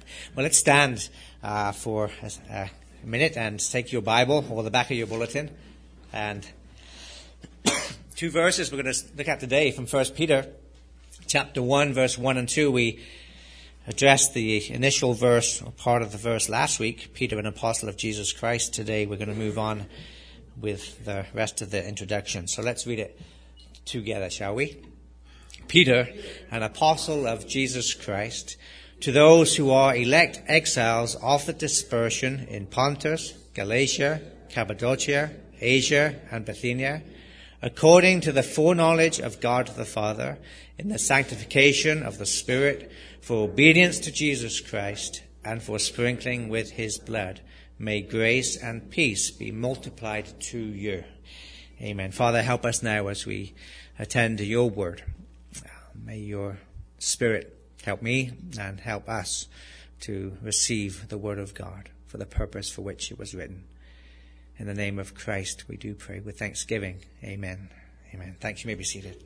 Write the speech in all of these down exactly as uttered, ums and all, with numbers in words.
Well, let's stand uh, for a, a minute and take your Bible or the back of your bulletin. And two verses we're going to look at today from First Peter, chapter one, verse one and two. We addressed the initial verse, or part of the verse last week, Peter, an apostle of Jesus Christ. Today we're going to move on with the rest of the introduction. So let's read it together, shall we? Peter, an apostle of Jesus Christ, to those who are elect exiles of the dispersion in Pontus, Galatia, Cappadocia, Asia, and Bithynia, according to the foreknowledge of God the Father, in the sanctification of the Spirit, for obedience to Jesus Christ, and for sprinkling with his blood, may grace and peace be multiplied to you. Amen. Father, help us now as we attend to your word. May your Spirit help me and help us to receive the word of God for the purpose for which it was written. In the name of Christ, we do pray with thanksgiving. Amen. Amen. Thanks. You may be seated.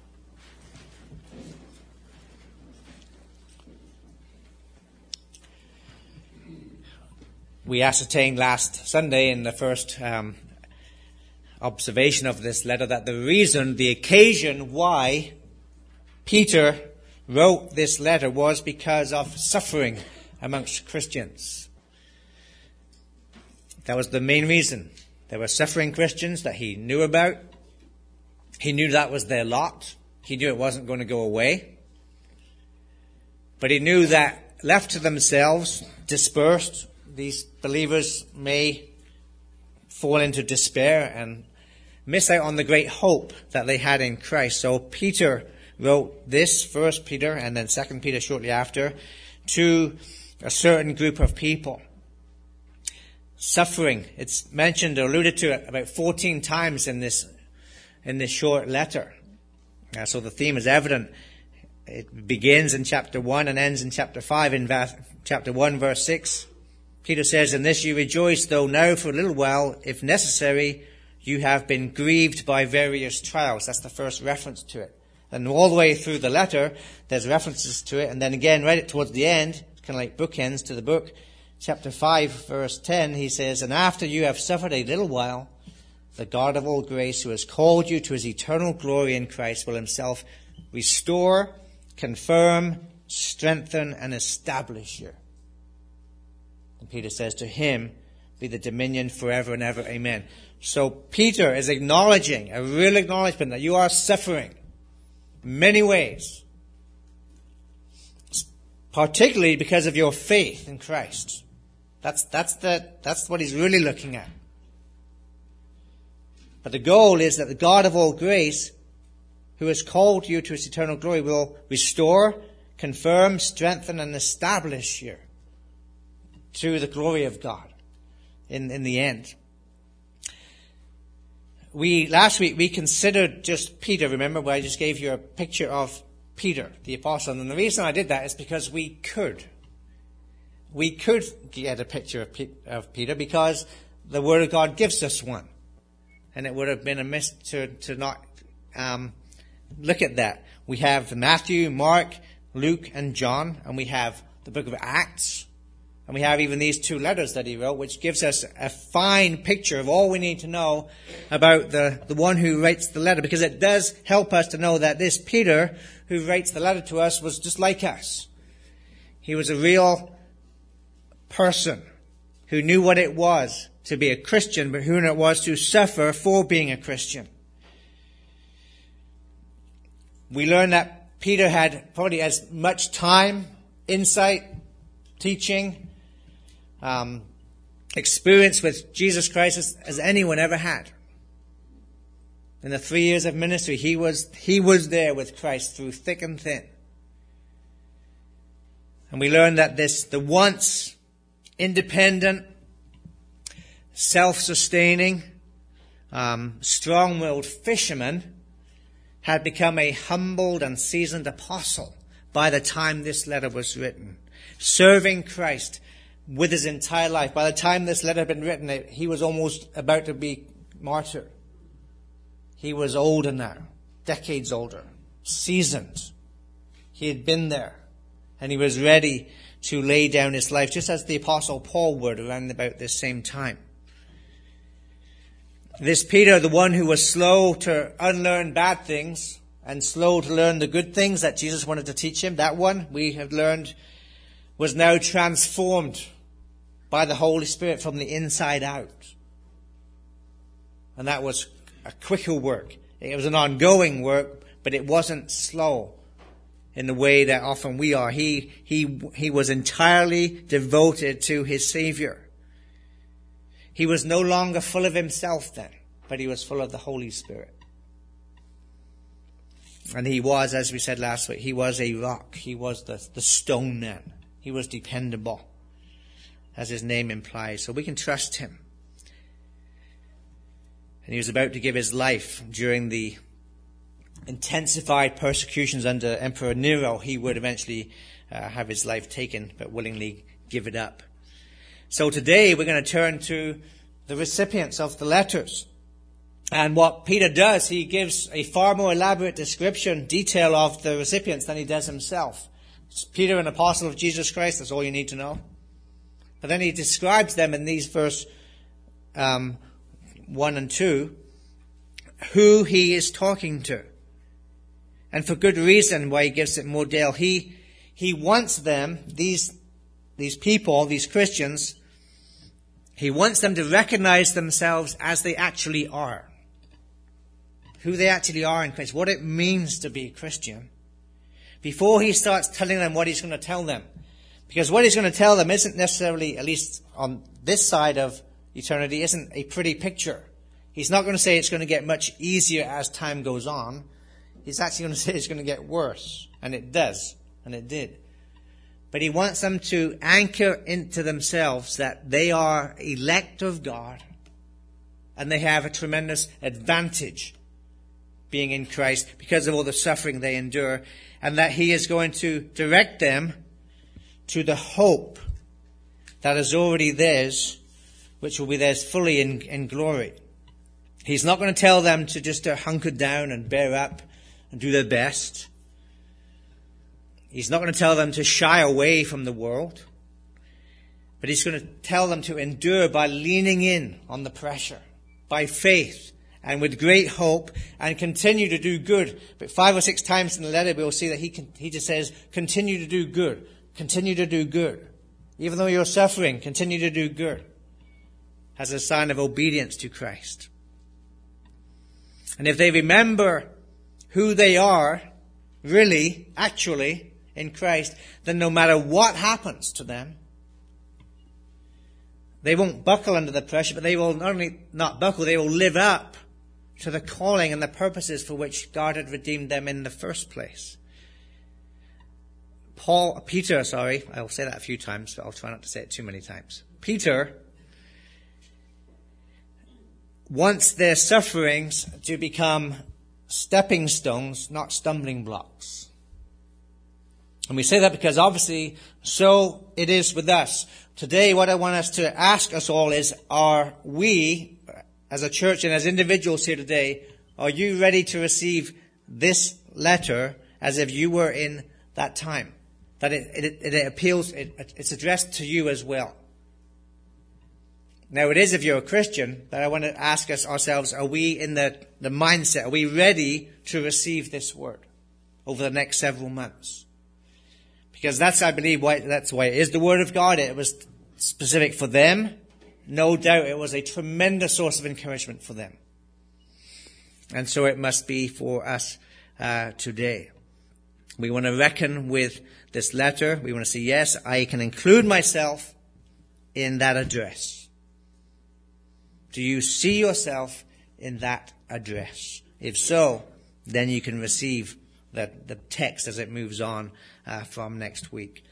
We ascertained last Sunday in the first um, observation of this letter that the reason, the occasion why Peter wrote this letter was because of suffering amongst Christians. That was the main reason. There were suffering Christians that he knew about. He knew that was their lot. He knew it wasn't going to go away. But he knew that left to themselves, dispersed, these believers may fall into despair and miss out on the great hope that they had in Christ. So Peter wrote this, First Peter and then Second Peter shortly after, to a certain group of people. Suffering, it's mentioned or alluded to it about fourteen times in this in this short letter. Uh, so the theme is evident. It begins in chapter one and ends in chapter five. In va- chapter one, verse six, Peter says, "In this you rejoice, though now for a little while, if necessary, you have been grieved by various trials." That's the first reference to it. And all the way through the letter, there's references to it. And then again, right towards the end, kind of like bookends to the book, chapter five, verse ten, he says, "And after you have suffered a little while, the God of all grace, who has called you to his eternal glory in Christ, will himself restore, confirm, strengthen, and establish you." And Peter says, "To him be the dominion forever and ever. Amen." So Peter is acknowledging, a real acknowledgement that you are suffering many ways, particularly because of your faith in Christ. That's that's the that's what he's really looking at. But the goal is that the God of all grace, who has called you to his eternal glory, will restore, confirm, strengthen, and establish you to the glory of God in, in the end. We, last week, we considered just Peter, remember, where I just gave you a picture of Peter, the apostle. And the reason I did that is because we could. We could get a picture of, P- of Peter because the Word of God gives us one. And it would have been amiss to, to not um, look at that. We have Matthew, Mark, Luke, and John. And we have the book of Acts. And we have even these two letters that he wrote, which gives us a fine picture of all we need to know about the, the one who writes the letter. Because it does help us to know that this Peter, who writes the letter to us, was just like us. He was a real person who knew what it was to be a Christian, but who knew it was to suffer for being a Christian. We learn that Peter had probably as much time, insight, teaching, Um, experience with Jesus Christ as, as anyone ever had. In the three years of ministry, he was he was there with Christ through thick and thin. And we learned that this, the once independent, self-sustaining, um, strong-willed fisherman had become a humbled and seasoned apostle by the time this letter was written, serving Christ with his entire life. By the time this letter had been written, he was almost about to be martyred. He was older now, decades older, seasoned. He had been there, and he was ready to lay down his life, just as the Apostle Paul would around about this same time. This Peter, the one who was slow to unlearn bad things and slow to learn the good things that Jesus wanted to teach him, that one we have learned was now transformed by the Holy Spirit from the inside out. And that was a quicker work. It was an ongoing work, but it wasn't slow in the way that often we are. He, he, he was entirely devoted to his Savior. He was no longer full of himself then, but he was full of the Holy Spirit. And he was, as we said last week, he was a rock. He was the, the stone man. He was dependable, as his name implies. So we can trust him. And he was about to give his life during the intensified persecutions under Emperor Nero. He would eventually uh, have his life taken, but willingly give it up. So today we're going to turn to the recipients of the letters. And what Peter does, he gives a far more elaborate description, detail of the recipients than he does himself. It's Peter, an apostle of Jesus Christ, that's all you need to know. But then he describes them in these verse um, one and two, who he is talking to. And for good reason why he gives it more detail. He, he wants them, these, these people, these Christians, he wants them to recognize themselves as they actually are. Who they actually are in Christ. What it means to be a Christian. Before he starts telling them what he's going to tell them. Because what he's going to tell them isn't necessarily, at least on this side of eternity, isn't a pretty picture. He's not going to say it's going to get much easier as time goes on. He's actually going to say it's going to get worse. And it does. And it did. But he wants them to anchor into themselves that they are elect of God. And they have a tremendous advantage being in Christ because of all the suffering they endure. And that he is going to direct them to the hope that is already theirs, which will be theirs fully in, in glory. He's not going to tell them to just to hunker down and bear up and do their best. He's not going to tell them to shy away from the world. But he's going to tell them to endure by leaning in on the pressure, by faith, and with great hope, and continue to do good. But five or six times in the letter we'll see that he can, he just says, continue to do good. Continue to do good. Even though you're suffering, continue to do good. As a sign of obedience to Christ. And if they remember who they are, really, actually, in Christ, then no matter what happens to them, they won't buckle under the pressure, but they will not only not buckle, they will live up to the calling and the purposes for which God had redeemed them in the first place. Paul, Peter, sorry, I'll say that a few times, but I'll try not to say it too many times. Peter wants their sufferings to become stepping stones, not stumbling blocks. And we say that because obviously so it is with us. Today what I want us to ask us all is, are we, as a church and as individuals here today, are you ready to receive this letter as if you were in that time? That it, it, it appeals, it, it's addressed to you as well. Now it is if you're a Christian, but I want to ask us ourselves, are we in the, the mindset, are we ready to receive this word over the next several months? Because that's, I believe, why, that's why it is the word of God. It was specific for them. No doubt it was a tremendous source of encouragement for them. And so it must be for us uh, today. We want to reckon with this letter. We want to say, yes, I can include myself in that address. Do you see yourself in that address? If so, then you can receive the, the text as it moves on uh, from next week.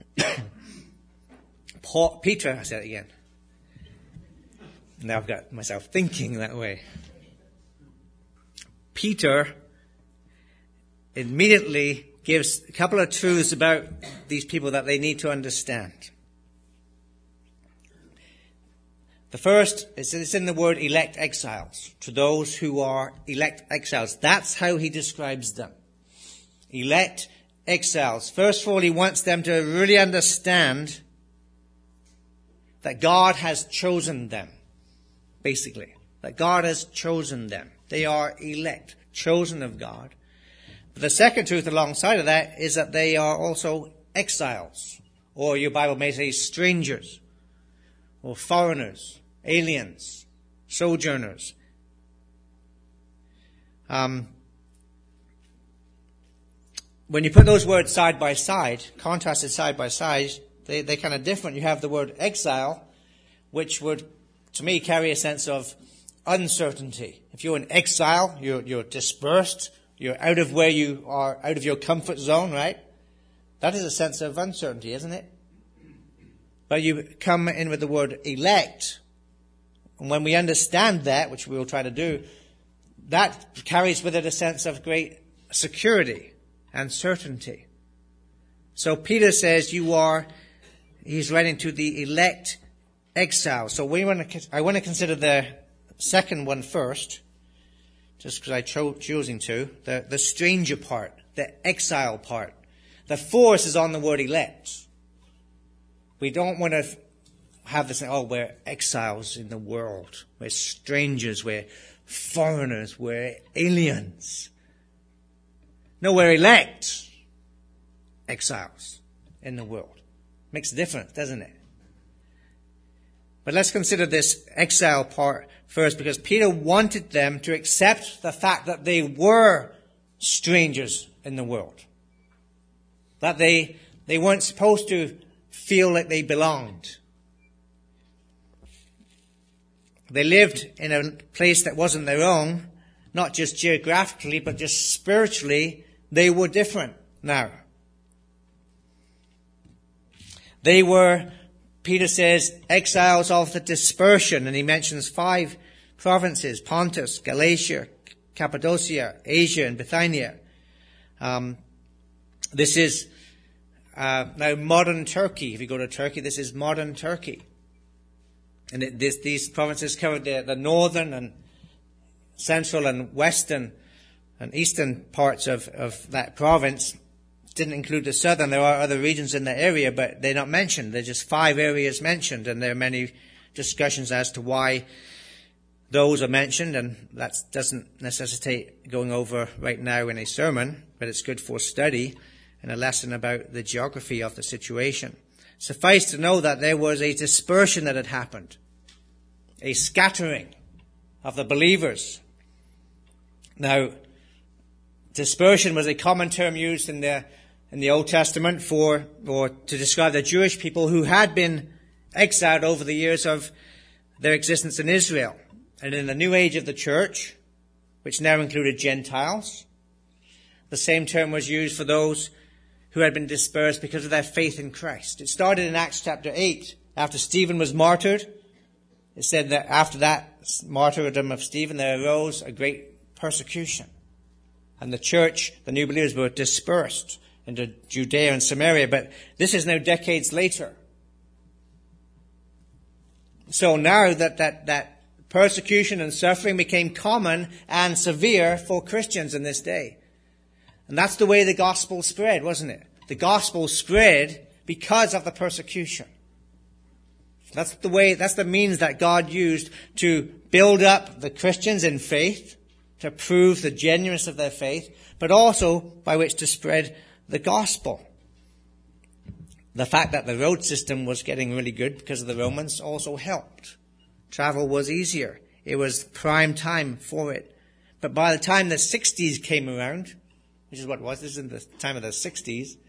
Paul, Peter, I said it again. Now I've got myself thinking that way. Peter immediately gives a couple of truths about these people that they need to understand. The first is it's in the word elect exiles, to those who are elect exiles. That's how he describes them. Elect exiles. First of all, he wants them to really understand that God has chosen them, basically. That God has chosen them. They are elect, chosen of God. But the second truth alongside of that is that they are also exiles, or your Bible may say strangers, or foreigners, aliens, sojourners. Um, when you put those words side by side, contrasted side by side, they, they're kind of different. You have the word exile, which would, to me, carry a sense of uncertainty. If you're in exile, you're, you're dispersed, you're out of where you are, out of your comfort zone, right? That is a sense of uncertainty, isn't it? But you come in with the word elect, and when we understand that, which we will try to do, that carries with it a sense of great security and certainty. So Peter says you are, he's writing to the elect exiles. So we want to, I want to consider the second one first, just because I chose choosing to, the, the stranger part, the exile part. The force is on the word elect. We don't want to have this, oh, we're exiles in the world. We're strangers, we're foreigners, we're aliens. No, we're elect exiles in the world. Makes a difference, doesn't it? But let's consider this exile part first, because Peter wanted them to accept the fact that they were strangers in the world. That they, they weren't supposed to feel like they belonged. They lived in a place that wasn't their own, not just geographically, but just spiritually. They were different now. They were, Peter says, exiles of the dispersion, and he mentions five provinces: Pontus, Galatia, Cappadocia, Asia, and Bithynia. Um, this is uh, now modern Turkey. If you go to Turkey, this is modern Turkey. And it, this, these provinces covered the, the northern and central and western and eastern parts of, of that province. Didn't include the southern. There are other regions in the area, but they're not mentioned. There's just five areas mentioned, and there are many discussions as to why those are mentioned, and that doesn't necessitate going over right now in a sermon, but it's good for study and a lesson about the geography of the situation. Suffice to know that there was a dispersion that had happened, a scattering of the believers. Now, dispersion was a common term used in the in the Old Testament for, or to describe the Jewish people who had been exiled over the years of their existence in Israel. And in the new age of the church, which now included Gentiles, the same term was used for those who had been dispersed because of their faith in Christ. It started in Acts chapter eight. After Stephen was martyred, it said that after that martyrdom of Stephen, there arose a great persecution. And the church, the new believers, were dispersed into Judea and Samaria. But this is now decades later. So now that, that, that persecution and suffering became common and severe for Christians in this day. And that's the way the gospel spread, wasn't it? The gospel spread because of the persecution. That's the way, that's the means that God used to build up the Christians in faith, to prove the genuineness of their faith, but also by which to spread the gospel. The fact that the road system was getting really good because of the Romans also helped. Travel was easier. It was prime time for it. But by the time the sixties came around, which is what it was, this is in the time of the sixties,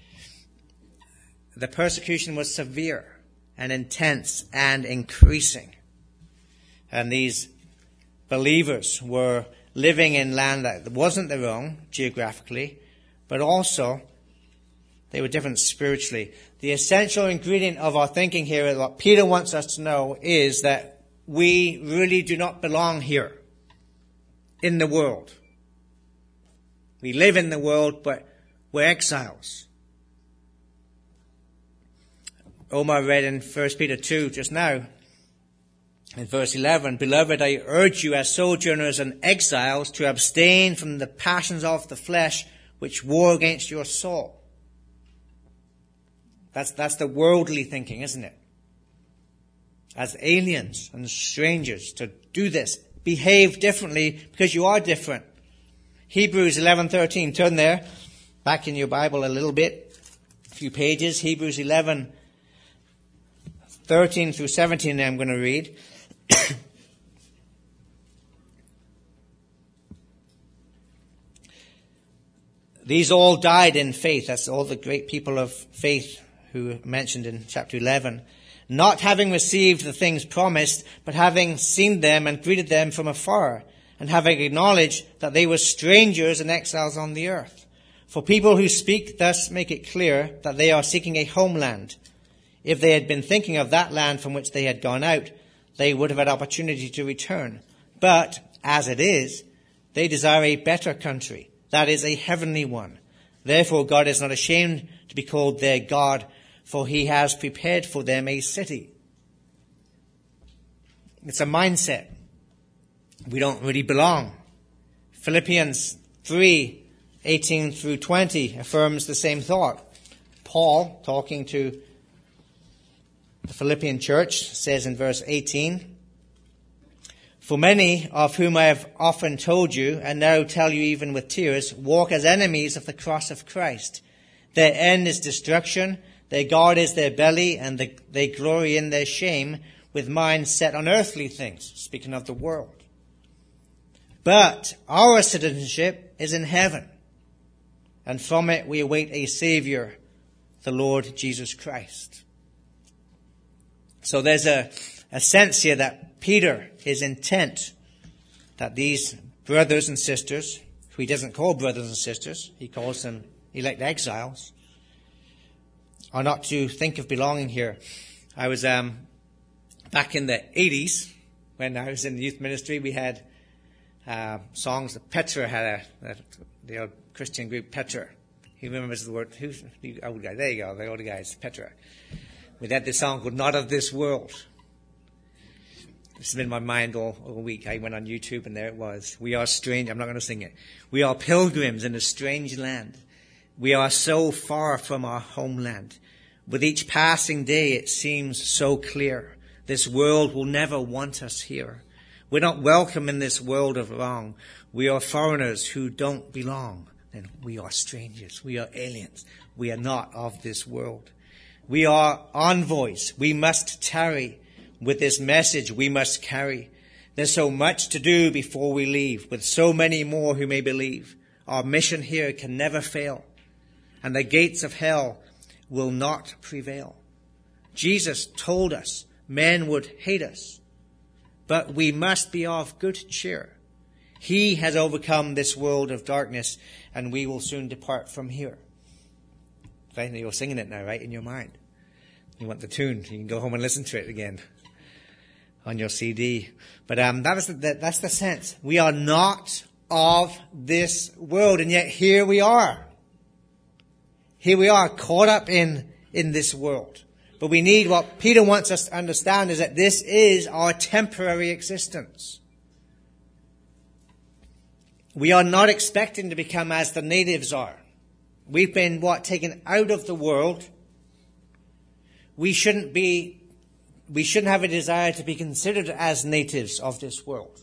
the persecution was severe and intense and increasing. And these believers were living in land that wasn't their own geographically, but also they were different spiritually. The essential ingredient of our thinking here, what Peter wants us to know, is that we really do not belong here in the world. We live in the world, but we're exiles. Omar read in First Peter two just now, in verse eleven, "Beloved, I urge you as sojourners and exiles to abstain from the passions of the flesh which war against your soul. That's, that's the worldly thinking, isn't it? As aliens and strangers to do this. Behave differently because you are different. Hebrews eleven thirteen. Turn there, back in your Bible a little bit, a few pages. Hebrews eleven thirteen through seventeen I'm going to read. These all died in faith. That's all the great people of faith who are mentioned in chapter eleven. Not having received the things promised, but having seen them and greeted them from afar, and having acknowledged that they were strangers and exiles on the earth. For people who speak thus make it clear that they are seeking a homeland. If they had been thinking of that land from which they had gone out, they would have had opportunity to return. But, as it is, they desire a better country, that is, a heavenly one. Therefore God is not ashamed to be called their God, for he has prepared for them a city. It's a mindset. We don't really belong. Philippians three eighteen through twenty affirms the same thought. Paul, talking to the Philippian church, says in verse eighteen, For many of whom I have often told you, and now tell you even with tears, walk as enemies of the cross of Christ. Their end is destruction, their God is their belly, and the, they glory in their shame, with minds set on earthly things, speaking of the world. But our citizenship is in heaven, and from it we await a Savior, the Lord Jesus Christ. So there's a, a sense here that Peter is intent that these brothers and sisters, who he doesn't call brothers and sisters, he calls them elect exiles, are not to think of belonging here. I was um, back in the eighties, when I was in the youth ministry, we had uh, songs. Petra had a, a the old Christian group Petra. He remembers the word. Who's the old guy? There you go, the old guys, Petra. We had this song called "Not of This World." This has been in my mind all, all week. I went on YouTube and there it was. We are strange. I'm not going to sing it. We are pilgrims in a strange land. We are so far from our homeland. With each passing day, it seems so clear. This world will never want us here. We're not welcome in this world of wrong. We are foreigners who don't belong. And we are strangers. We are aliens. We are not of this world. We are envoys. We must tarry. With this message we must carry. There's so much to do before we leave, with so many more who may believe. Our mission here can never fail, and the gates of hell will not prevail. Jesus told us men would hate us, but we must be of good cheer. He has overcome this world of darkness, and we will soon depart from here. Finally, you're singing it now, right, in your mind. You want the tune, you can go home and listen to it again on your C D. But um, that is the, that, that's the sense. We are not of this world, and yet here we are. Here we are, caught up in, in this world. But we need, what Peter wants us to understand is that this is our temporary existence. We are not expecting to become as the natives are. We've been, what, taken out of the world. We shouldn't be, we shouldn't have a desire to be considered as natives of this world.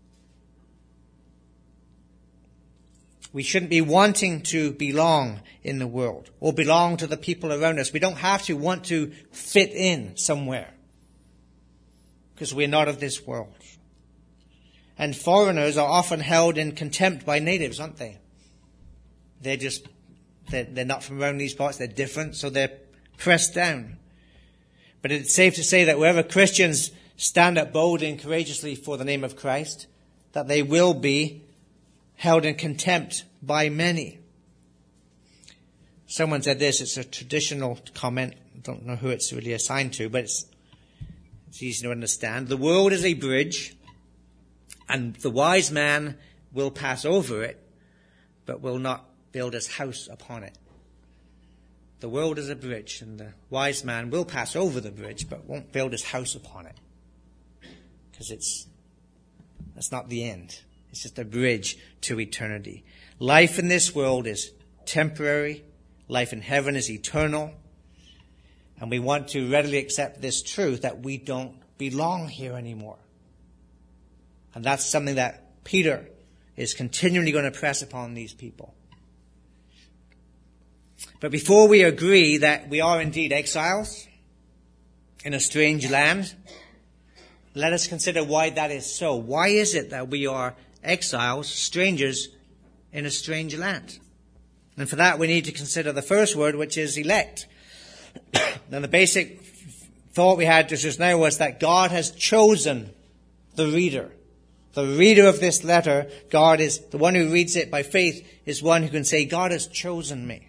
We shouldn't be wanting to belong in the world or belong to the people around us. We don't have to want to fit in somewhere because we're not of this world. And foreigners are often held in contempt by natives, aren't they? They're just, they're, they're not from around these parts. They're different, so they're pressed down. But it's safe to say that wherever Christians stand up boldly and courageously for the name of Christ, that they will be held in contempt by many. Someone said this, it's a traditional comment, I don't know who it's really assigned to, but it's, it's easy to understand. The world is a bridge, and the wise man will pass over it, but will not build his house upon it. The world is a bridge, and the wise man will pass over the bridge, but won't build his house upon it. Because it's, that's not the end. It's just a bridge to eternity. Life in this world is temporary. Life in heaven is eternal. And we want to readily accept this truth that we don't belong here anymore. And that's something that Peter is continually going to press upon these people. But before we agree that we are indeed exiles in a strange land, let us consider why that is so. Why is it that we are exiles, strangers in a strange land? And for that we need to consider the first word, which is elect. Now the basic thought we had just now was that God has chosen the reader. The reader of this letter, God is, the one who reads it by faith, is one who can say, God has chosen me.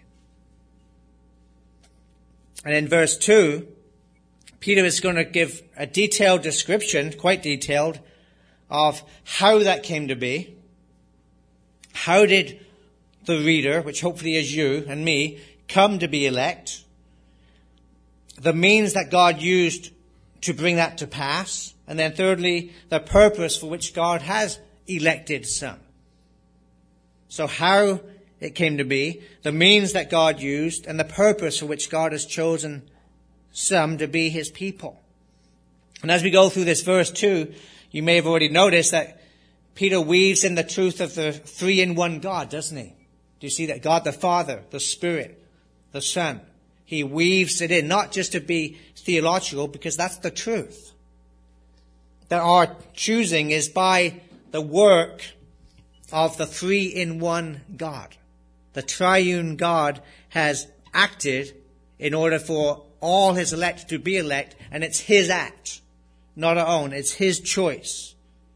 And in verse two, Peter is going to give a detailed description, quite detailed, of how that came to be. How did the reader, which hopefully is you and me, come to be elect? The means that God used to bring that to pass. And then thirdly, the purpose for which God has elected some. So how it came to be, the means that God used, and the purpose for which God has chosen some to be his people. And as we go through this verse two, you may have already noticed that Peter weaves in the truth of the three-in-one God, doesn't he? Do you see that? God the Father, the Spirit, the Son. He weaves it in, not just to be theological, because that's the truth. That our choosing is by the work of the three-in-one God. The triune God has acted in order for all his elect to be elect, and it's his act, not our own. It's his choice.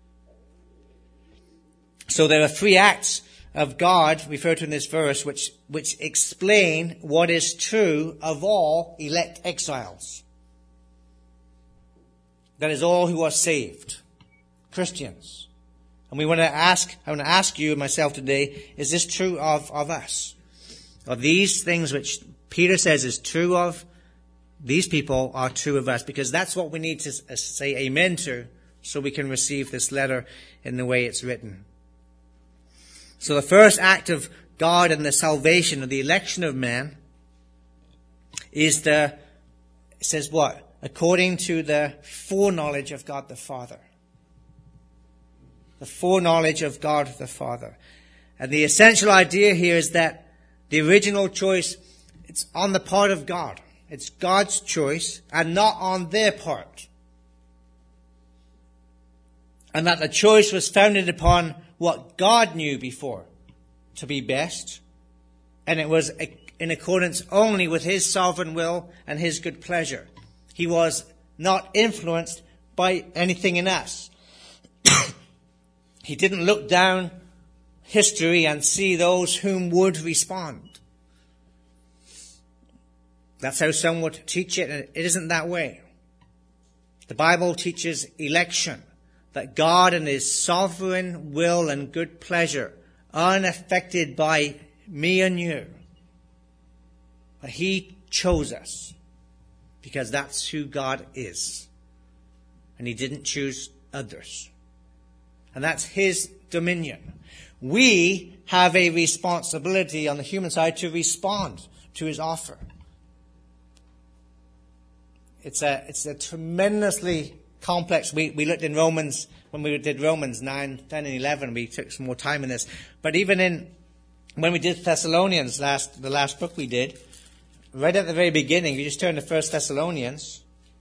So there are three acts of God referred to in this verse which, which explain what is true of all elect exiles. That is all who are saved, Christians. And we want to ask, I want to ask you and myself today, is this true of, of us? Are these things which Peter says is true of these people are true of us? Because that's what we need to say amen to so we can receive this letter in the way it's written. So the first act of God in the salvation of the election of man is the, it says what? According to the foreknowledge of God the Father. The foreknowledge of God the Father. And the essential idea here is that the original choice, it's on the part of God. It's God's choice and not on their part. And that the choice was founded upon what God knew before to be best. And it was in accordance only with his sovereign will and his good pleasure. He was not influenced by anything in us. He didn't look down history and see those whom would respond. That's how some would teach it, and it isn't that way. The Bible teaches election, that God in his sovereign will and good pleasure, unaffected by me and you, that he chose us because that's who God is. And he didn't choose others. And that's his dominion. We have a responsibility on the human side to respond to his offer. It's a, it's a tremendously complex. We, we looked in Romans, when we did Romans nine, ten, and eleven, we took some more time in this. But even in, when we did Thessalonians, last, the last book we did, right at the very beginning, you just turn to First Thessalonians,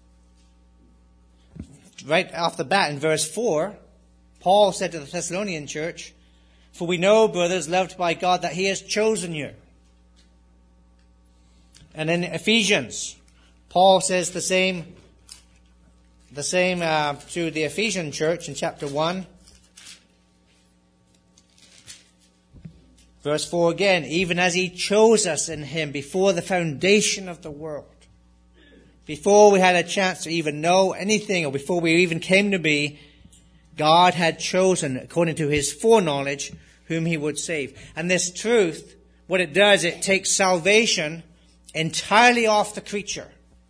right off the bat in verse four, Paul said to the Thessalonian church, "For we know, brothers, loved by God, that he has chosen you." And in Ephesians, Paul says the same, the same uh, to the Ephesian church in chapter one. Verse four again, "Even as he chose us in him before the foundation of the world." Before we had a chance to even know anything, or before we even came to be, God had chosen, according to his foreknowledge, whom he would save. And this truth, what it does, it takes salvation entirely off the creature.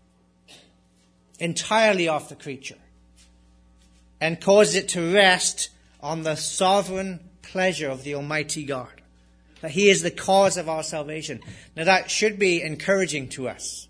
Entirely off the creature. And causes it to rest on the sovereign pleasure of the Almighty God. that he is the cause of our salvation. Now that should be encouraging to us.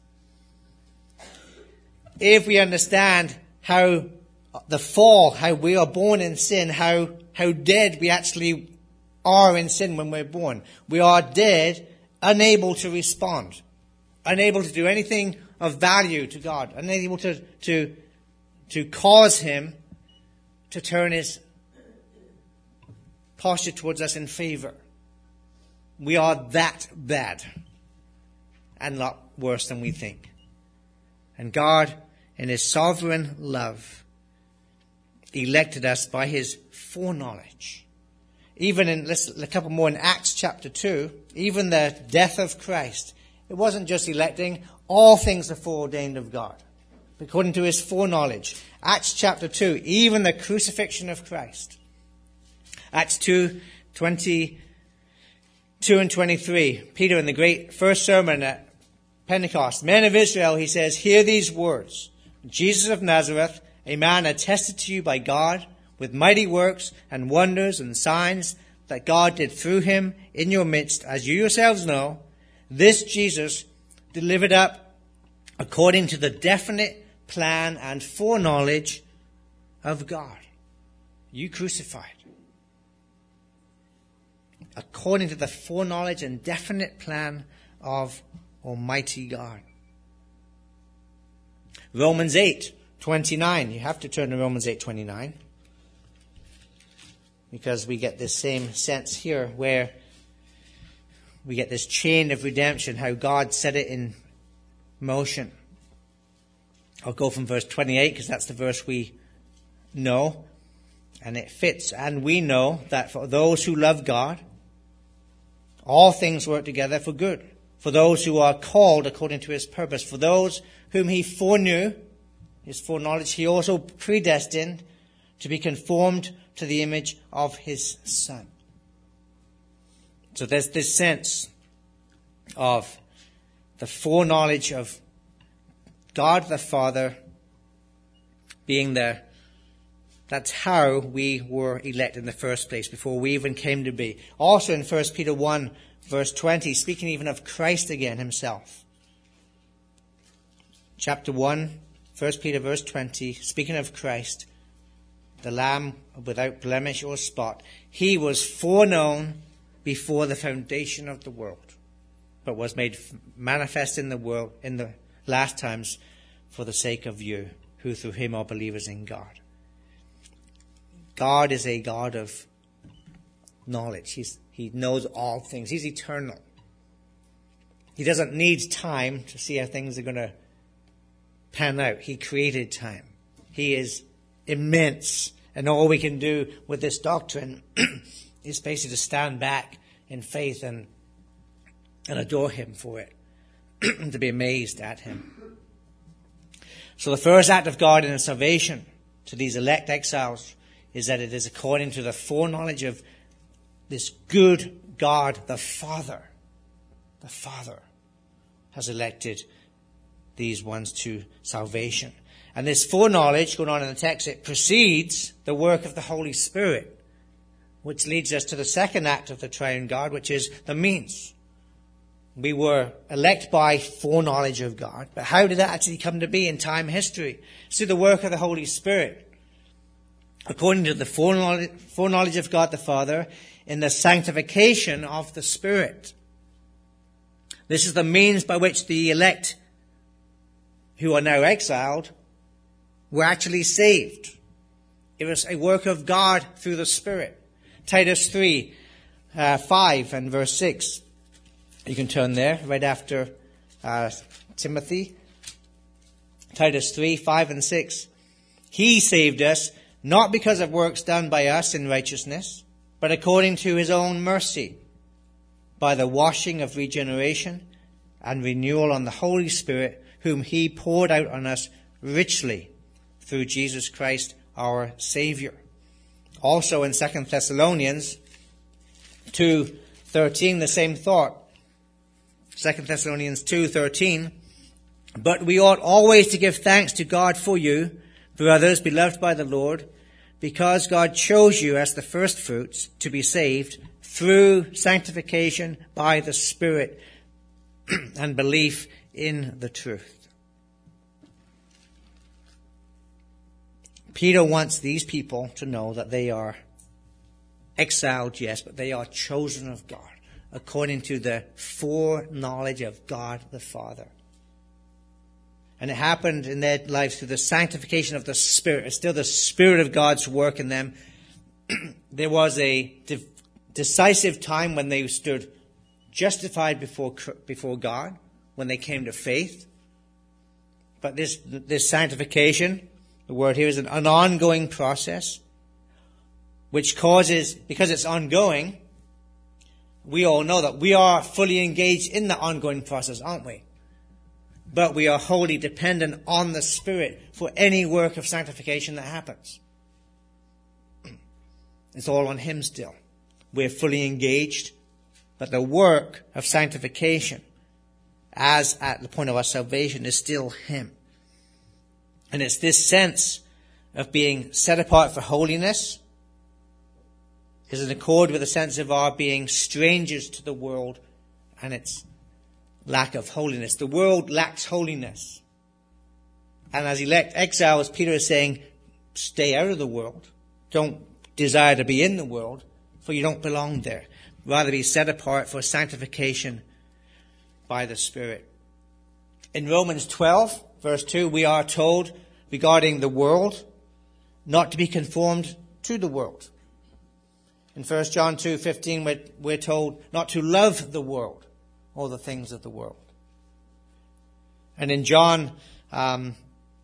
If we understand how the fall, how we are born in sin, how, how dead we actually are in sin when we're born. We are dead, unable to respond, unable to do anything of value to God, unable to, to, to cause him to turn his posture towards us in favor. We are that bad and a lot worse than we think. And God, in his sovereign love, elected us by his foreknowledge. Even in, let's a couple more in Acts chapter two, even the death of Christ, it wasn't just electing, all things are foreordained of God, according to his foreknowledge. Acts chapter two, even the crucifixion of Christ. Acts two, twenty-two and twenty-three, Peter in the great first sermon at Pentecost, men of Israel, he says, hear these words, Jesus of Nazareth, a man attested to you by God with mighty works and wonders and signs that God did through him in your midst, as you yourselves know, this Jesus delivered up according to the definite plan and foreknowledge of God. You crucified. According to the foreknowledge and definite plan of Almighty God. Romans eight twenty-nine. You have to turn to Romans eight twenty-nine. Because we get this same sense here where we get this chain of redemption, how God set it in motion. I'll go from verse twenty-eight because that's the verse we know. And it fits. And we know that for those who love God, all things work together for good. For those who are called according to his purpose. For those whom he foreknew, his foreknowledge, he also predestined to be conformed to the image of his Son. So there's this sense of the foreknowledge of God the Father being there. That's how we were elected in the first place, before we even came to be. Also in First Peter one, verse twenty, speaking even of Christ again himself. Chapter one, First Peter verse twenty, speaking of Christ, the Lamb without blemish or spot, he was foreknown before the foundation of the world, but was made manifest in the world in the last times for the sake of you, who through him are believers in God. God is a God of knowledge. He's, he knows all things. He's eternal. He doesn't need time to see how things are going to pan out. He created time. He is immense. And all we can do with this doctrine is basically to stand back in faith and, and adore him for it. And to be amazed at him. So the first act of God in his salvation to these elect exiles is that it is according to the foreknowledge of this good God, the Father. The Father has elected these ones to salvation. And this foreknowledge, going on in the text, it precedes the work of the Holy Spirit, which leads us to the second act of the triune God, which is the means. We were elect by foreknowledge of God, but how did that actually come to be in time history? It's through the work of the Holy Spirit. According to the foreknowledge, foreknowledge of God the Father, in the sanctification of the Spirit. This is the means by which the elect who are now exiled were actually saved. It was a work of God through the Spirit. Titus three, uh, five and verse six. You can turn there right after uh, Timothy. Titus three, five and six. He saved us, not because of works done by us in righteousness, but according to his own mercy, by the washing of regeneration and renewal on the Holy Spirit, whom he poured out on us richly through Jesus Christ our Savior. Also in Second Thessalonians two thirteen, the same thought. Second Thessalonians two thirteen. But we ought always to give thanks to God for you, brothers, beloved by the Lord, because God chose you as the firstfruits to be saved through sanctification by the Spirit and belief in the truth. Peter wants these people to know that they are exiled, yes, but they are chosen of God according to the foreknowledge of God the Father. And it happened in their lives through the sanctification of the Spirit. It's still the Spirit of God's work in them. There was a de- decisive time when they stood justified before before God, when they came to faith. But this this sanctification, the word here is an, an ongoing process, which causes, because it's ongoing, we all know that we are fully engaged in the ongoing process, aren't we? But we are wholly dependent on the Spirit for any work of sanctification that happens. It's all on Him still. We're fully engaged, but the work of sanctification, as at the point of our salvation, is still Him. And it's this sense of being set apart for holiness is in accord with the sense of our being strangers to the world and its lack of holiness. The world lacks holiness. And as elect exiles, Peter is saying, stay out of the world. Don't desire to be in the world, for you don't belong there. Rather be set apart for sanctification by the Spirit. In Romans twelve, verse two, we are told regarding the world not to be conformed to the world. In First John two fifteen, we're, we're told not to love the world or the things of the world. And in John um,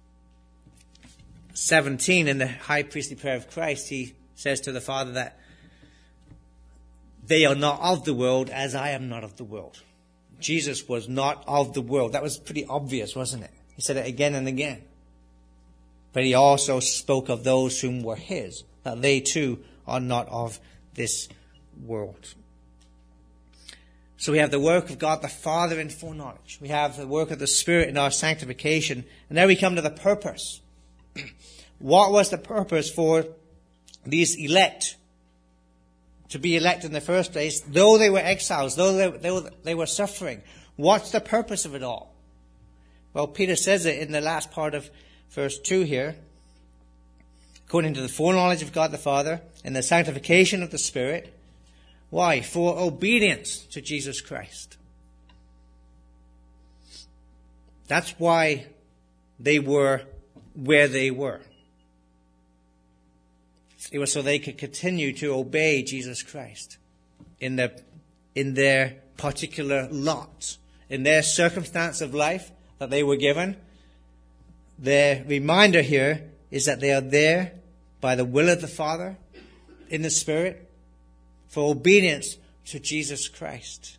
seventeen, in the high priestly prayer of Christ, he says to the Father that they are not of the world as I am not of the world. Jesus was not of the world. That was pretty obvious, wasn't it? He said it again and again. But he also spoke of those whom were his, that they too are not of this world. So we have the work of God the Father in foreknowledge. We have the work of the Spirit in our sanctification. And now we come to the purpose. What was the purpose for these elect to be elect in the first place, though they were exiles, though they, they, were, they were suffering? What's the purpose of it all? Well, Peter says it in the last part of verse two here. According to the foreknowledge of God the Father and the sanctification of the Spirit. Why? For obedience to Jesus Christ. That's why they were where they were. It was so they could continue to obey Jesus Christ in the, in their particular lot, in their circumstance of life that they were given. The reminder here is that they are there by the will of the Father in the Spirit for obedience to Jesus Christ.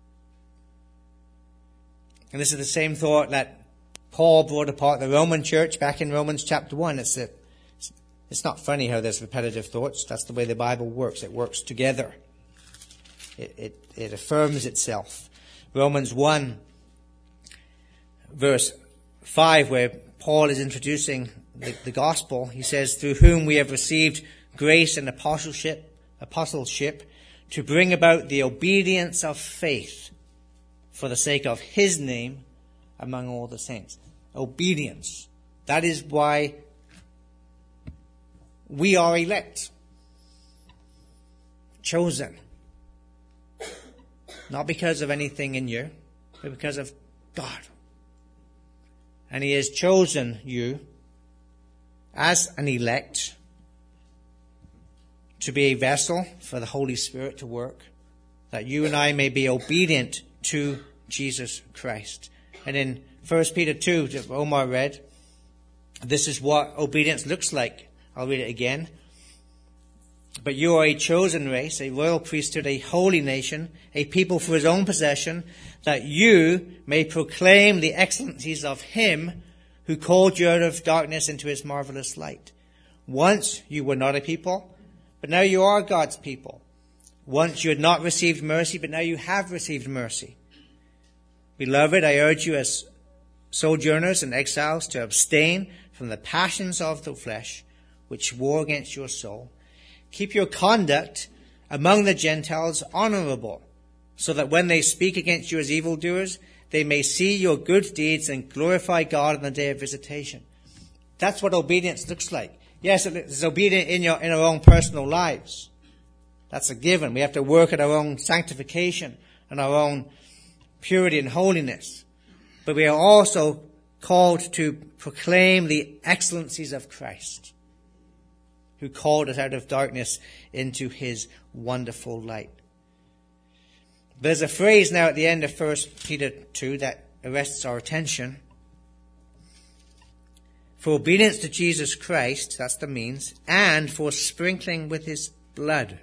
And this is the same thought that Paul brought apart the Roman church back in Romans chapter one. It's a It's not funny how there's repetitive thoughts. That's the way the Bible works. It works together. It, it, it affirms itself. Romans one, verse five, where Paul is introducing the, the gospel, he says, through whom we have received grace and apostleship, apostleship to bring about the obedience of faith for the sake of his name among all the saints. Obedience. That is why we are elect, chosen, not because of anything in you, but because of God. And he has chosen you as an elect to be a vessel for the Holy Spirit to work, that you and I may be obedient to Jesus Christ. And in First Peter two, that Omar read, this is what obedience looks like. I'll read it again. But you are a chosen race, a royal priesthood, a holy nation, a people for his own possession, that you may proclaim the excellencies of him who called you out of darkness into his marvelous light. Once you were not a people, but now you are God's people. Once you had not received mercy, but now you have received mercy. Beloved, I urge you as sojourners and exiles to abstain from the passions of the flesh, which war against your soul. Keep your conduct among the Gentiles honorable, so that when they speak against you as evildoers, they may see your good deeds and glorify God on the day of visitation. That's what obedience looks like. Yes, it's obedient in your in our own personal lives. That's a given. We have to work at our own sanctification and our own purity and holiness. But we are also called to proclaim the excellencies of Christ, who called us out of darkness into his wonderful light. There's a phrase now at the end of First Peter two that arrests our attention. For obedience to Jesus Christ, that's the means, and for sprinkling with his blood.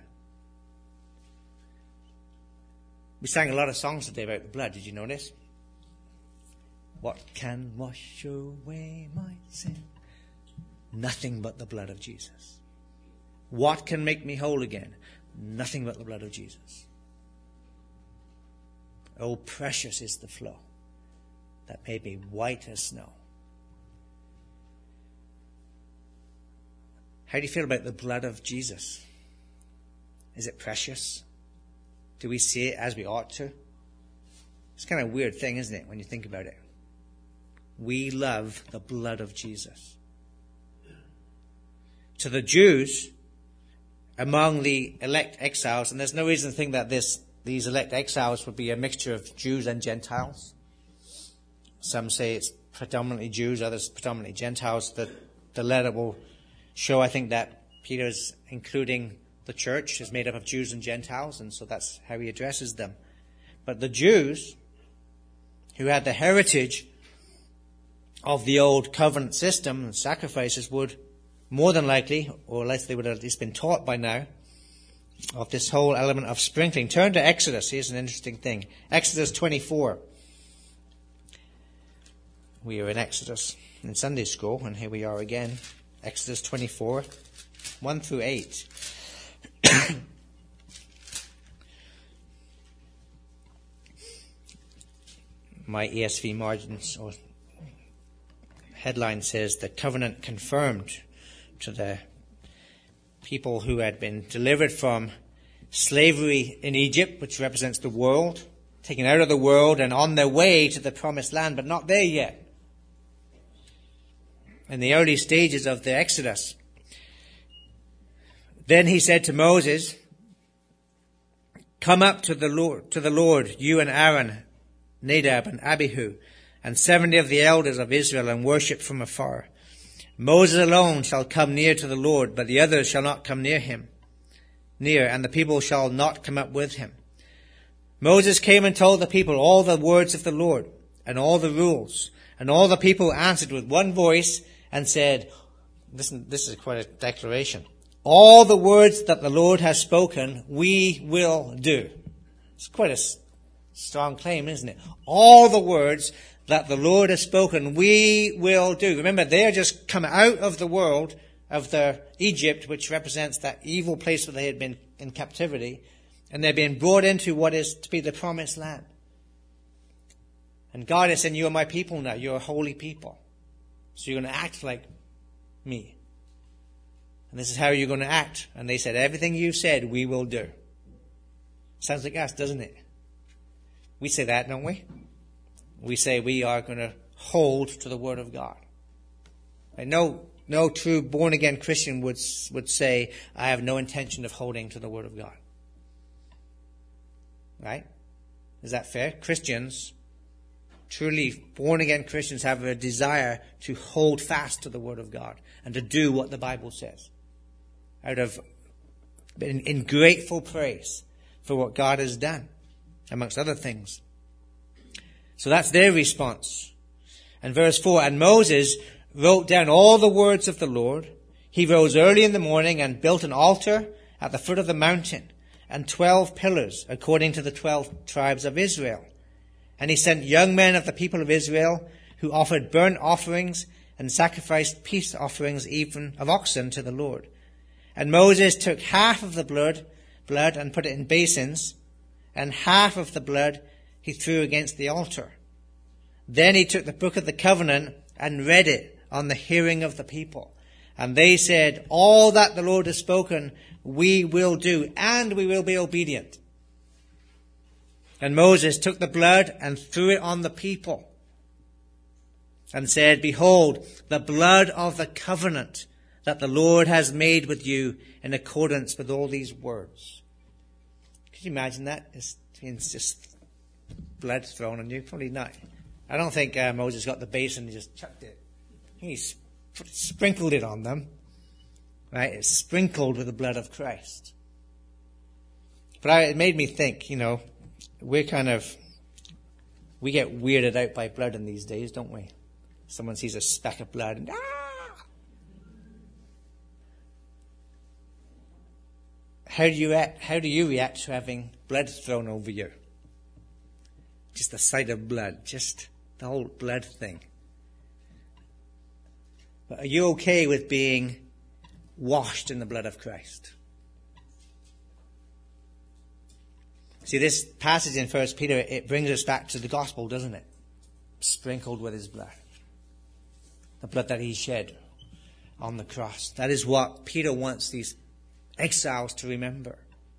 We sang a lot of songs today about the blood. Did you notice? What can wash away my sin? Nothing but the blood of Jesus. What can make me whole again? Nothing but the blood of Jesus. Oh, precious is the flow that may be white as snow. How do you feel about the blood of Jesus? Is it precious? Do we see it as we ought to? It's kind of a weird thing, isn't it, when you think about it? We love the blood of Jesus. To the Jews, among the elect exiles, and there's no reason to think that this these elect exiles would be a mixture of Jews and Gentiles. Some say it's predominantly Jews, others predominantly Gentiles. The, the letter will show, I think, that Peter's including the church is made up of Jews and Gentiles, and so that's how he addresses them. But the Jews, who had the heritage of the old covenant system and sacrifices, would more than likely, or at least they would have at least been taught by now, of this whole element of sprinkling. Turn to Exodus. Here's an interesting thing. Exodus twenty-four. We are in Exodus in Sunday school, and here we are again. Exodus twenty-four, one through eight. My E S V margins or headline says the covenant confirmed to the people who had been delivered from slavery in Egypt, which represents the world, taken out of the world and on their way to the promised land, but not there yet. In the early stages of the Exodus. Then he said to Moses, "Come up to the Lord, to the Lord, you and Aaron, Nadab and Abihu, and seventy of the elders of Israel, and worship from afar. Moses alone shall come near to the Lord, but the others shall not come near him, near, and the people shall not come up with him." Moses came and told the people all the words of the Lord, and all the rules, and all the people answered with one voice and said, listen, this is quite a declaration, "All the words that the Lord has spoken, we will do." It's quite a strong claim, isn't it? All the words that the Lord has spoken, we will do. Remember, they are just come out of the world of the Egypt, which represents that evil place where they had been in captivity, and they're being brought into what is to be the promised land. And God is saying, you are my people now. You're a holy people. So you're going to act like me. And this is how you're going to act. And they said, everything you said, we will do. Sounds like us, doesn't it? We say that, don't we? We say we are going to hold to the Word of God. And no, no true born-again Christian would, would say, I have no intention of holding to the Word of God. Right? Is that fair? Christians, truly born-again Christians, have a desire to hold fast to the Word of God and to do what the Bible says. Out of, in, in grateful praise for what God has done, amongst other things. So that's their response. And verse four, "And Moses wrote down all the words of the Lord. He rose early in the morning and built an altar at the foot of the mountain and twelve pillars according to the twelve tribes of Israel. And he sent young men of the people of Israel who offered burnt offerings and sacrificed peace offerings even of oxen to the Lord. And Moses took half of the blood, blood and put it in basins, and half of the blood he threw against the altar. Then he took the book of the covenant and read it on the hearing of the people. And they said, all that the Lord has spoken, we will do, and we will be obedient. And Moses took the blood and threw it on the people and said, behold, the blood of the covenant that the Lord has made with you in accordance with all these words. Could you imagine that? It's, it's just blood thrown on you? Probably not. I don't think uh, Moses got the basin and just chucked it. He sp- sprinkled it on them. Right? It's sprinkled with the blood of Christ. But I, it made me think, you know, we're kind of, we get weirded out by blood in these days, don't we? Someone sees a speck of blood and, ah! How do you act, how do you react to having blood thrown over you? Just the sight of blood, just the whole blood thing. But are you okay with being washed in the blood of Christ? See, this passage in First Peter, it brings us back to the gospel, doesn't it? Sprinkled with his blood. The blood that he shed on the cross. That is what Peter wants these exiles to remember.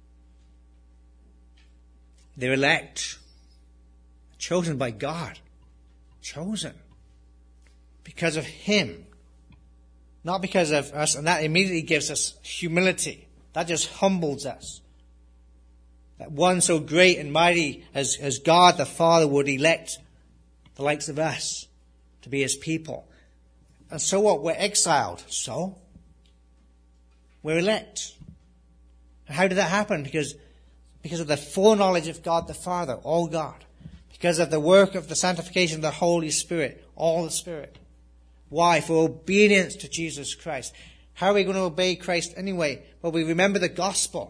They're elect. Chosen by God. Chosen. Because of him. Not because of us. And that immediately gives us humility. That just humbles us. That one so great and mighty as, as God the Father would elect the likes of us to be his people. And so what? We're exiled. So? We're elect. How did that happen? Because, because of the foreknowledge of God the Father, all God. Because of the work of the sanctification of the Holy Spirit, all the Spirit. Why? For obedience to Jesus Christ. How are we going to obey Christ anyway? Well, we remember the gospel.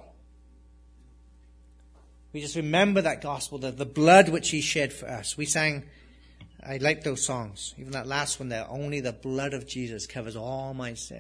We just remember that gospel, the, the blood which he shed for us. We sang, I like those songs. Even that last one there, only the blood of Jesus covers all my sin.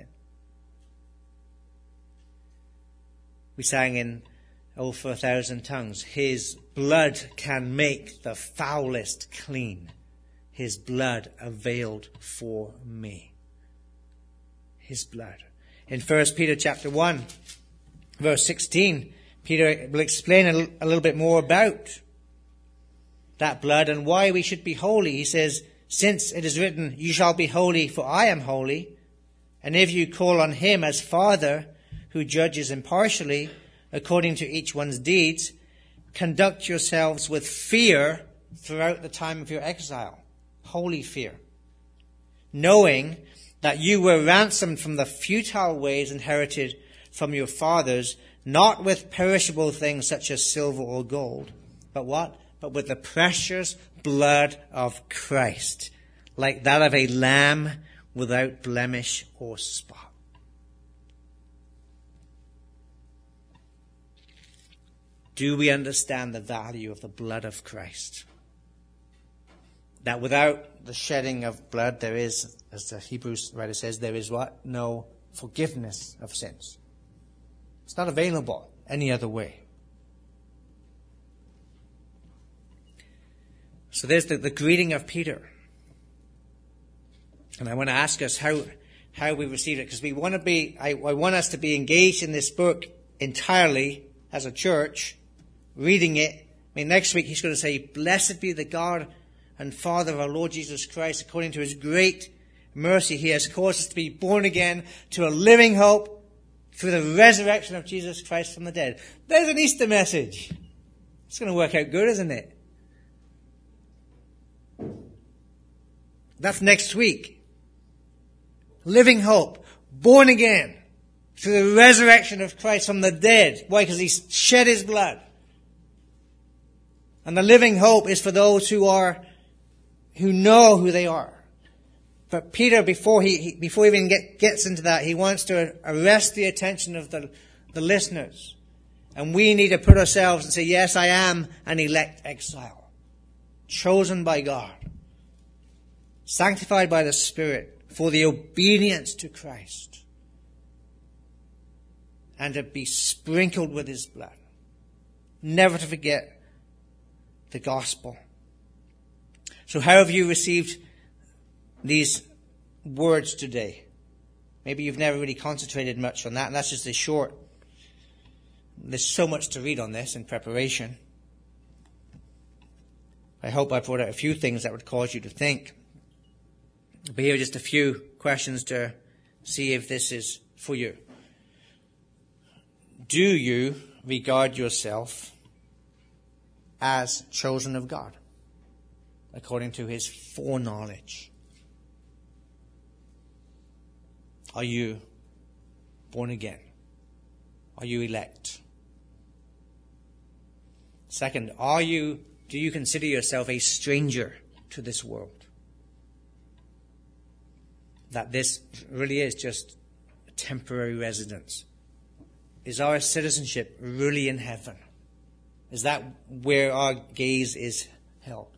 We sang in Oh for a Thousand Tongues, his blood can make the foulest clean. His blood availed for me. His blood. In First Peter chapter one, verse sixteen, Peter will explain a, a little bit more about that blood and why we should be holy. He says, since it is written, you shall be holy, for I am holy. And if you call on him as Father, who judges impartially, according to each one's deeds, conduct yourselves with fear throughout the time of your exile. Holy fear. Knowing that you were ransomed from the futile ways inherited from your fathers, not with perishable things such as silver or gold, but what? But with the precious blood of Christ, like that of a lamb without blemish or spot. Do we understand the value of the blood of Christ? That without the shedding of blood, there is, as the Hebrews writer says, there is what? No forgiveness of sins. It's not available any other way. So there's the, the greeting of Peter. And I want to ask us how, how we receive it. Because we want to be, I, I want us to be engaged in this book entirely as a church, reading it. I mean, next week he's going to say, blessed be the God and Father of our Lord Jesus Christ, according to his great mercy, he has caused us to be born again to a living hope through the resurrection of Jesus Christ from the dead. There's an Easter message. It's going to work out good, isn't it? That's next week. Living hope. Born again. Through the resurrection of Christ from the dead. Why? Because he shed his blood. And the living hope is for those who are, who know who they are. But Peter, before he, he before he even get, gets into that, he wants to arrest the attention of the, the listeners. And we need to put ourselves and say, yes, I am an elect exile. Chosen by God. Sanctified by the Spirit for the obedience to Christ. And to be sprinkled with his blood. Never to forget the gospel. So how have you received these words today? Maybe you've never really concentrated much on that, and that's just a short There's so much to read on this in preparation. I hope I brought out a few things that would cause you to think. But here are just a few questions to see if this is for you. Do you regard yourself as chosen of God, according to his foreknowledge? Are you born again? Are you elect? Second, are you, do you consider yourself a stranger to this world? That this really is just a temporary residence. Is our citizenship really in heaven? Is that where our gaze is held?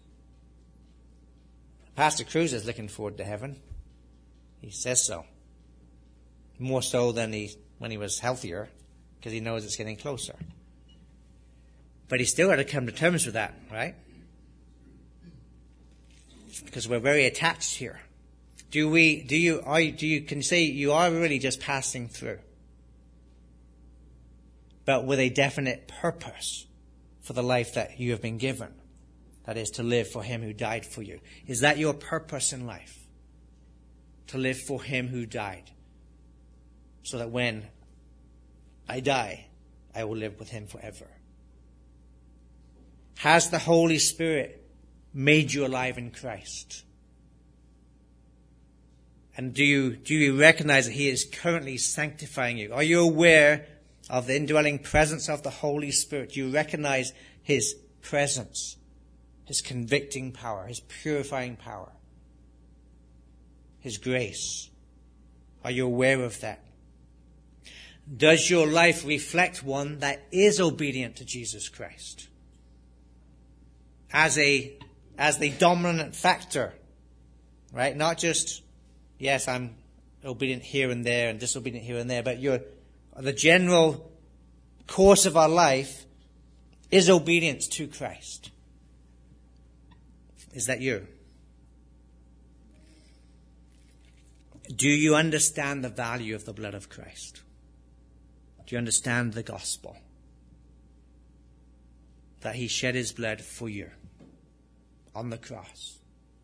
Pastor Cruz is looking forward to heaven. He says so. More so than he when he was healthier, because he knows it's getting closer. But he's still got to come to terms with that, right? Because we're very attached here. Do we? Do you? Are you, do you? Can say you are really just passing through, but with a definite purpose for the life that you have been given? That is to live for him who died for you. Is that your purpose in life? To live for him who died, so that when I die, I will live with him forever. Has the Holy Spirit made you alive in Christ? And do you, do you recognize that he is currently sanctifying you? Are you aware of the indwelling presence of the Holy Spirit? Do you recognize his presence, his convicting power, his purifying power, his grace? Are you aware of that? Does your life reflect one that is obedient to Jesus Christ? As a, as the dominant factor, right? Not just, yes, I'm obedient here and there and disobedient here and there, but you're, the general course of our life is obedience to Christ. Is that you? Do you understand the value of the blood of Christ? Do you understand the gospel? That he shed his blood for you on the cross.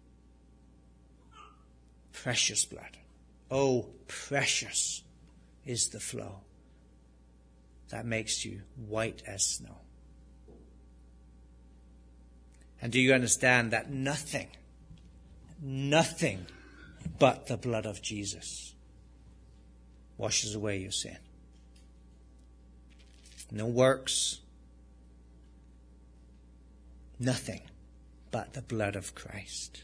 Precious blood. Oh, precious is the flow that makes you white as snow. And do you understand that nothing, nothing but the blood of Jesus washes away your sin? No works, nothing but the blood of Christ.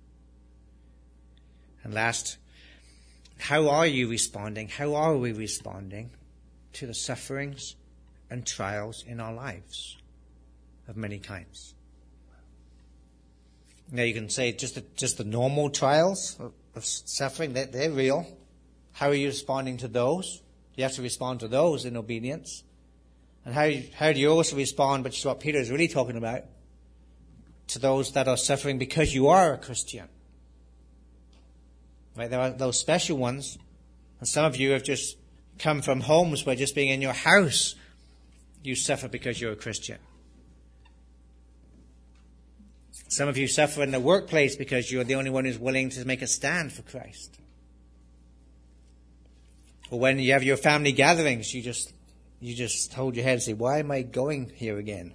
And last, how are you responding? How are we responding to the sufferings and trials in our lives of many kinds? Now you can say just the, just the normal trials of, of suffering, they're, they're real. How are you responding to those? You have to respond to those in obedience. And how, how do you also respond, which is what Peter is really talking about, to those that are suffering because you are a Christian? Right? There are those special ones. And some of you have just come from homes where just being in your house, you suffer because you're a Christian. Some of you suffer in the workplace because you're the only one who's willing to make a stand for Christ. Or when you have your family gatherings, you just you just hold your head and say, why am I going here again?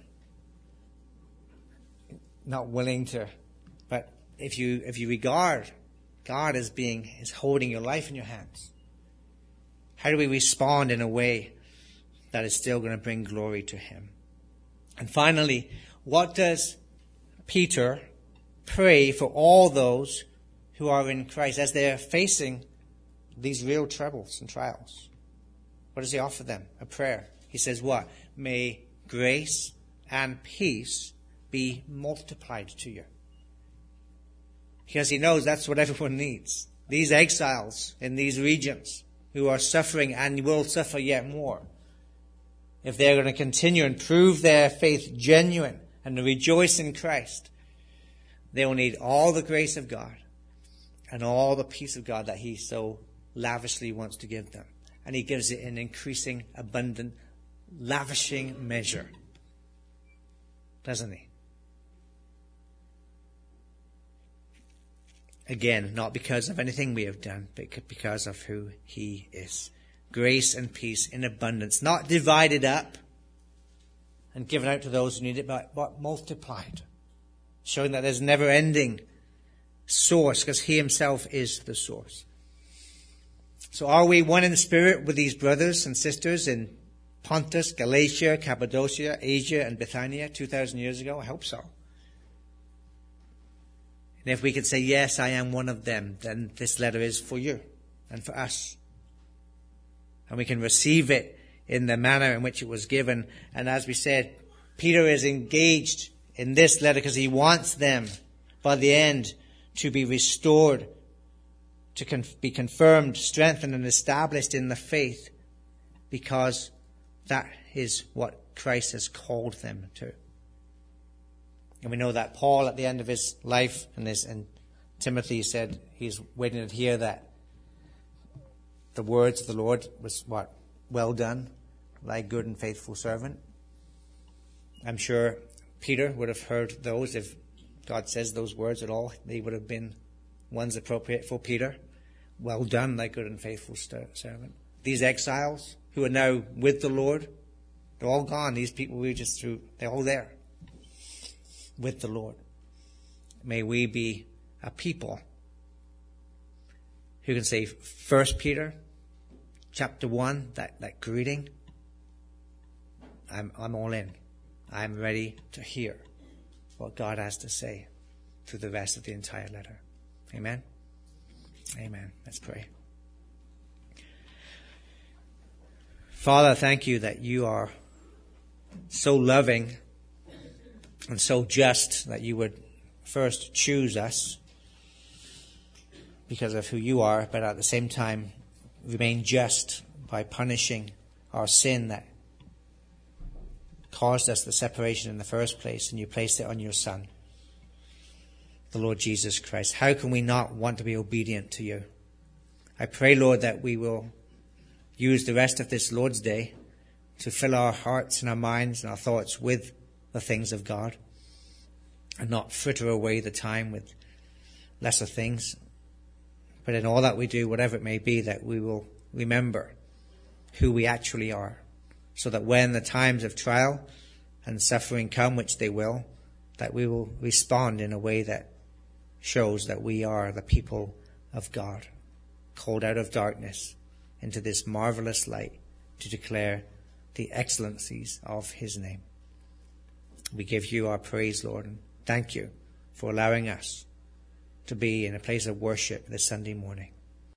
Not willing to. But if you if you regard God as being is holding your life in your hands, how do we respond in a way that is still going to bring glory to him? And finally, what does Peter pray for all those who are in Christ as they're facing these real troubles and trials? What does he offer them? A prayer. He says what? May grace and peace be multiplied to you. Because he knows that's what everyone needs. These exiles in these regions who are suffering and will suffer yet more, if they're going to continue and prove their faith genuine and to rejoice in Christ, they will need all the grace of God and all the peace of God that he so lavishly wants to give them. And he gives it in increasing, abundant lavishing measure, doesn't he? Again, not because of anything we have done, but because of who he is. Grace and peace in abundance, not divided up and given out to those who need it, but, but multiplied, showing that there's never-ending source, because he himself is the source. So are we one in spirit with these brothers and sisters in Pontus, Galatia, Cappadocia, Asia, and Bithynia two thousand years ago? I hope so. And if we could say, yes, I am one of them, then this letter is for you and for us. And we can receive it in the manner in which it was given. And as we said, Peter is engaged in this letter because he wants them, by the end, to be restored, to con- be confirmed, strengthened, and established in the faith, because that is what Christ has called them to. And we know that Paul, at the end of his life, and, his, and Timothy said he's waiting to hear that the words of the Lord was what? Well done, thy good and faithful servant. I'm sure Peter would have heard those. If God says those words at all, they would have been ones appropriate for Peter. Well done, thy good and faithful servant. These exiles who are now with the Lord, they're all gone. These people we just threw, they're all there with the Lord. May we be a people who can say, First Peter chapter one, that, that greeting, I'm, I'm all in. I'm ready to hear what God has to say through the rest of the entire letter. Amen? Amen. Let's pray. Father, thank you that you are so loving and so just that you would first choose us because of who you are, but at the same time remain just by punishing our sin that caused us the separation in the first place, and you placed it on your Son, the Lord Jesus Christ. How can we not want to be obedient to you? I pray, Lord, that we will use the rest of this Lord's Day to fill our hearts and our minds and our thoughts with the things of God, and not fritter away the time with lesser things. But in all that we do, whatever it may be, that we will remember who we actually are, so that when the times of trial and suffering come, which they will, that we will respond in a way that shows that we are the people of God, called out of darkness into this marvelous light to declare the excellencies of his name. We give you our praise, Lord, and thank you for allowing us to be in a place of worship this Sunday morning.